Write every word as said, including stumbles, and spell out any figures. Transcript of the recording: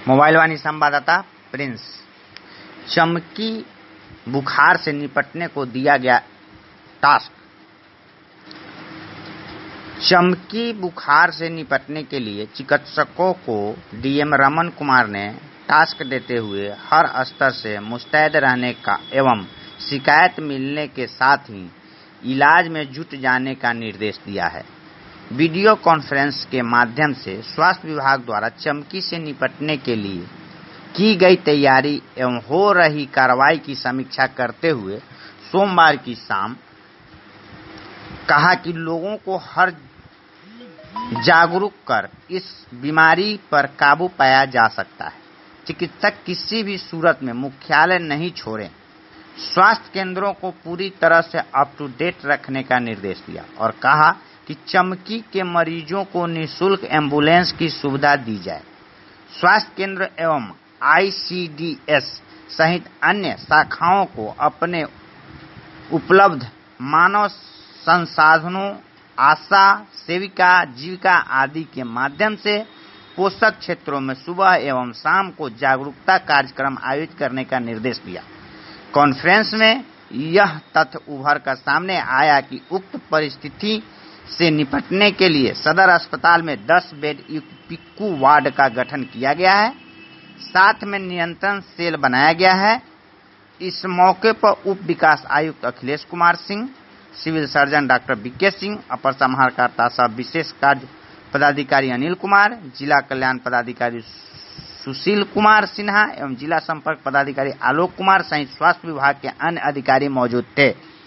Mobile वाणी संवाददाता Prince. चमकी बुखार से निपटने को दिया गया टास्क। चमकी बुखार से निपटने के लिए चिकित्सकों को डीएम रमन कुमार ने टास्क देते हुए हर स्तर से मुस्तैद रहने का एवं शिकायत मिलने के साथ ही इलाज में जुट जाने का निर्देश दिया है। वीडियो कॉन्फ्रेंस के माध्यम से स्वास्थ्य विभाग द्वारा चमकी से निपटने के लिए की गई तैयारी एवं हो रही कार्रवाई की समीक्षा करते हुए सोमवार की शाम कहा कि लोगों को हर जागरूक कर इस बीमारी पर काबू पाया जा सकता है। चिकित्सक किसी भी सूरत में मुख्यालय नहीं छोड़ें। स्वास्थ्य केंद्रों को पूरी तरह से अप टू डेट रखने का निर्देश दिया और कहा कि चमकी के मरीजों को निःशुल्क एम्बुलेंस की सुविधा दी जाए। स्वास्थ्य केंद्र एवं आईसीडीएस सहित अन्य शाखाओं को अपने उपलब्ध मानव संसाधनों, आशा सेविका, जीविका आदि के माध्यम से पोषक क्षेत्रों में सुबह एवं शाम को जागरूकता कार्यक्रम आयोजित करने का निर्देश दिया। कॉन्फ्रेंस में यह तथ्य उभर कर सामने आया कि उक्त परिस्थिति से निपटने के लिए सदर अस्पताल में दस बेड युक्त पिक्कू वार्ड का गठन किया गया है। साथ में नियंत्रण सेल बनाया गया है। इस मौके पर उप विकास आयुक्त Akhilesh Kumar Singh, civil surgeon doctor BK Singh, अपर समाहर्ता सह विशेष कार्य पदाधिकारी अनिल कुमार, जिला कल्याण पदाधिकारी सुशील कुमार सिन्हा एवं जिला संपर्क पदाधिकारी आलोक कुमार सहित स्वास्थ्य विभाग के अन्य अधिकारी मौजूद थे।